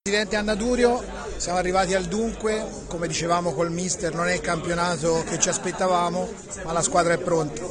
Presidente Annadurio, siamo arrivati al dunque, come dicevamo col mister non è il campionato che ci aspettavamo, ma la squadra è pronta.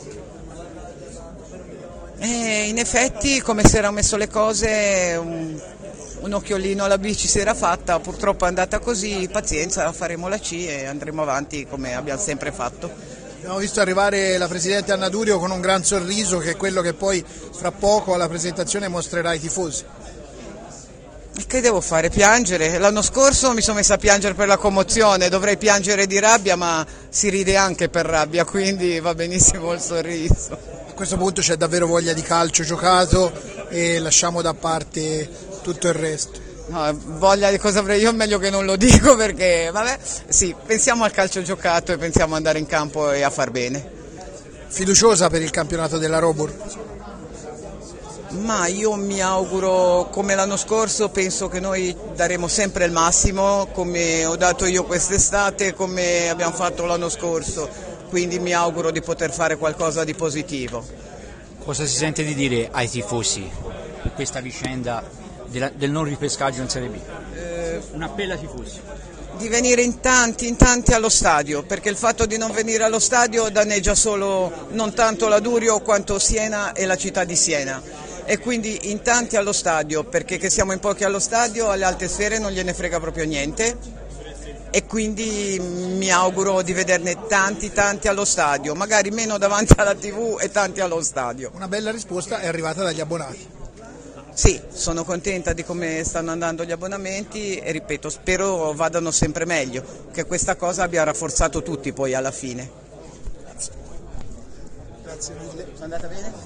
In effetti, come si erano messo le cose, un occhiolino alla B ci si era fatta, purtroppo è andata così, pazienza, faremo la C e andremo avanti come abbiamo sempre fatto. Abbiamo visto arrivare la Presidente Annadurio con un gran sorriso, che è quello che poi fra poco alla presentazione mostrerà ai tifosi. Che devo fare? Piangere? L'anno scorso mi sono messa a piangere per la commozione, dovrei piangere di rabbia, ma si ride anche per rabbia, quindi va benissimo il sorriso. A questo punto c'è davvero voglia di calcio giocato e lasciamo da parte tutto il resto. No, voglia di cosa avrei io, meglio che non lo dico perché, vabbè, sì, pensiamo al calcio giocato e pensiamo ad andare in campo e a far bene. Fiduciosa per il campionato della Robur? Ma io mi auguro, come l'anno scorso, penso che noi daremo sempre il massimo, come ho dato io quest'estate, come abbiamo fatto l'anno scorso, quindi mi auguro di poter fare qualcosa di positivo. Cosa si sente di dire ai tifosi per questa vicenda del non ripescaggio in Serie B? Un appello ai tifosi. Di venire in tanti allo stadio, perché il fatto di non venire allo stadio danneggia solo non tanto la Durio quanto Siena e la città di Siena. E quindi in tanti allo stadio, perché che siamo in pochi allo stadio, alle alte sfere non gliene frega proprio niente e quindi mi auguro di vederne tanti allo stadio, magari meno davanti alla TV e tanti allo stadio. Una bella risposta è arrivata dagli abbonati. Sì, sono contenta di come stanno andando gli abbonamenti e ripeto, spero vadano sempre meglio, che questa cosa abbia rafforzato tutti poi alla fine. Grazie mille. È andata bene?